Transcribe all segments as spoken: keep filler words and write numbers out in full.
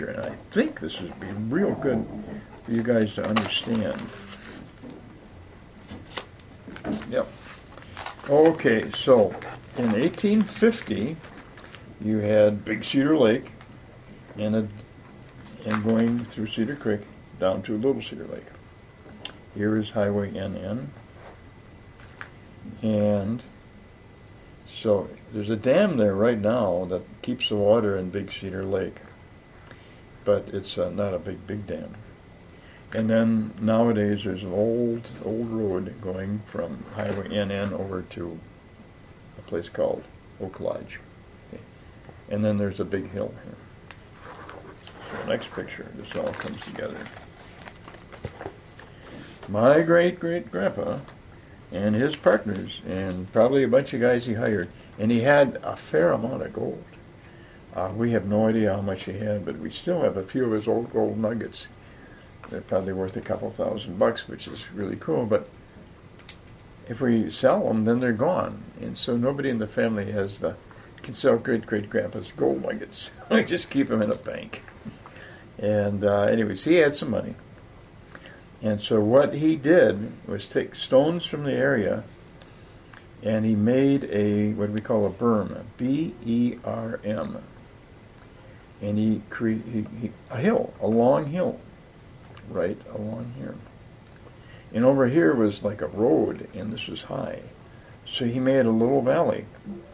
And I think this would be real good for you guys to understand. Yep. Okay, so in eighteen fifty, you had Big Cedar Lake, and a, and going through Cedar Creek down to Little Cedar Lake. Here is Highway N N, and so there's a dam there right now that keeps the water in Big Cedar Lake, but it's uh, not a big, big dam. And then nowadays there's an old, old road going from Highway N N over to a place called Oak Lodge. Okay. And then there's a big hill here. So next picture, this all comes together. My great-great-grandpa and his partners, and probably a bunch of guys he hired, and he had a fair amount of gold. Uh, we have no idea how much he had, but we still have a few of his old gold nuggets. They're probably worth a couple thousand bucks, which is really cool, but if we sell them, then they're gone. And so nobody in the family has the, can sell great-great-grandpa's gold nuggets. We just keep them in a bank. And uh, anyways, he had some money. And so what he did was take stones from the area, and he made a, what we call a berm, a B E R M. And he created he, a hill, a long hill, right along here. And over here was like a road, and this was high. So he made a little valley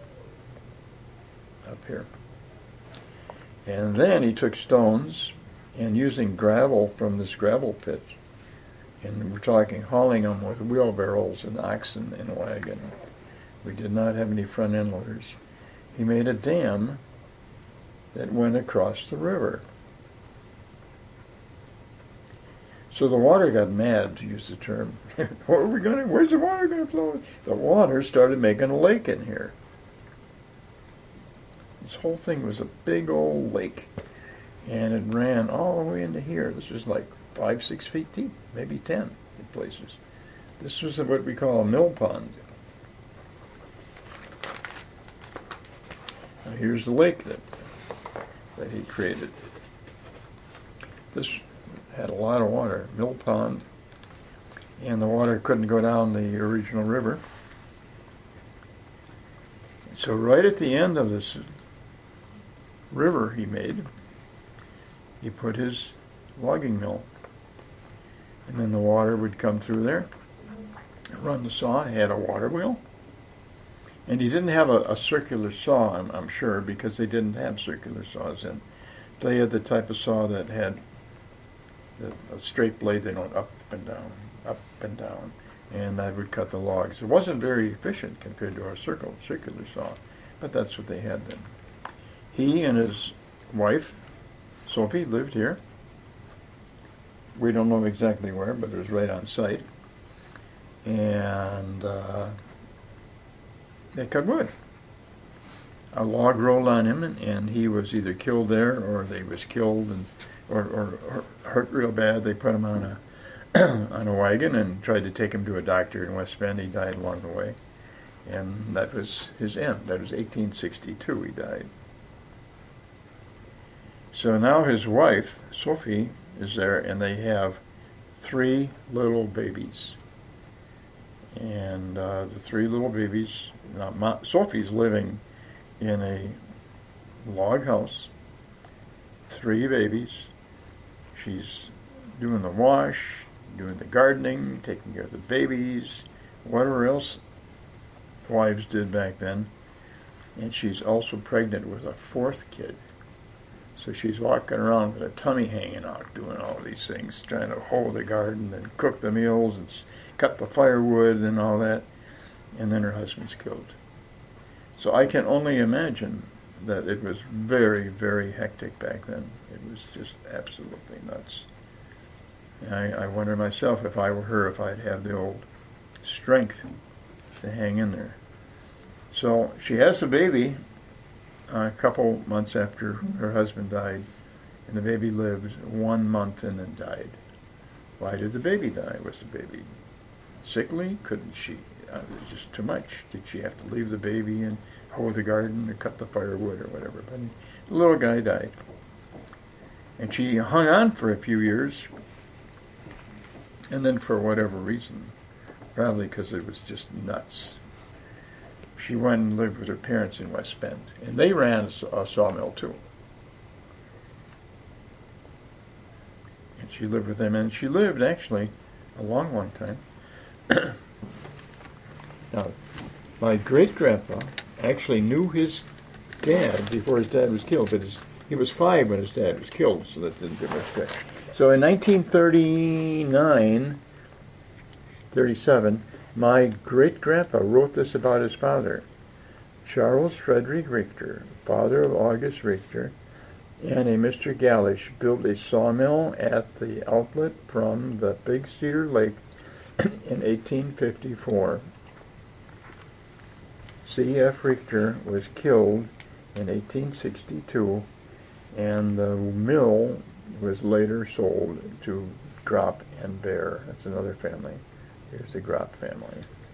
up here. And then he took stones, and using gravel from this gravel pit, and we're talking hauling them with wheelbarrows and oxen and a wagon. We did not have any front end loaders. He made a dam that went across the river. So the water got mad, to use the term. Where are we going to, where's the water going to flow? The water started making a lake in here. This whole thing was a big old lake, and it ran all the way into here. This was like five, six feet deep, maybe ten in places. This was what we call a mill pond. Now here's the lake that that he created. This had a lot of water, mill pond, and the water couldn't go down the original river. So right at the end of this river he made, he put his logging mill. And then the water would come through there, run the saw. He had a water wheel. And he didn't have a, a circular saw, I'm, I'm sure, because they didn't have circular saws in. They had the type of saw that had the, a straight blade that went up and down, up and down, and that would cut the logs. It wasn't very efficient compared to our circle, circular saw, but that's what they had then. He and his wife, Sophie, lived here. We don't know exactly where, but it was right on site. And uh, they cut wood. A log rolled on him, and, and he was either killed there, or they was killed and or, or, or hurt real bad. They put him on a on a wagon and tried to take him to a doctor in West Bend. He died along the way, and that was his end. That was eighteen sixty-two. He died. So now his wife, Sophie, is there, and they have three little babies. And uh, the three little babies, now Ma- Sophie's living in a log house, three babies. She's doing the wash, doing the gardening, taking care of the babies, whatever else wives did back then. And she's also pregnant with a fourth kid. So she's walking around with a tummy hanging out, doing all these things, trying to hoe the garden and cook the meals and cut the firewood and all that. And then her husband's killed. So I can only imagine that it was very, very hectic back then. It was just absolutely nuts. And I, I wonder myself, if I were her, if I'd have the old strength to hang in there. So she has a baby a couple months after her husband died, and the baby lived one month and then died. Why did the baby die? Was the baby sickly? Couldn't she? Uh, it was just too much. Did she have to leave the baby and hoe the garden or cut the firewood or whatever? But the little guy died. And she hung on for a few years, and then for whatever reason, probably because it was just nuts, she went and lived with her parents in West Bend. And they ran a sawmill too. And she lived with them, and she lived actually a long, long time. Now, my great-grandpa actually knew his dad before his dad was killed, but his, he was five when his dad was killed, so that didn't give much credit. So in nineteen thirty-nine, thirty-seven, my great-grandpa wrote this about his father. Charles Frederick Richter, father of August Richter, and a Mister Gallish built a sawmill at the outlet from the Big Cedar Lake in eighteen fifty-four. C F Richter was killed in eighteen sixty-two, and the mill was later sold to Gropp and Bear. That's another family. Here's the Gropp family.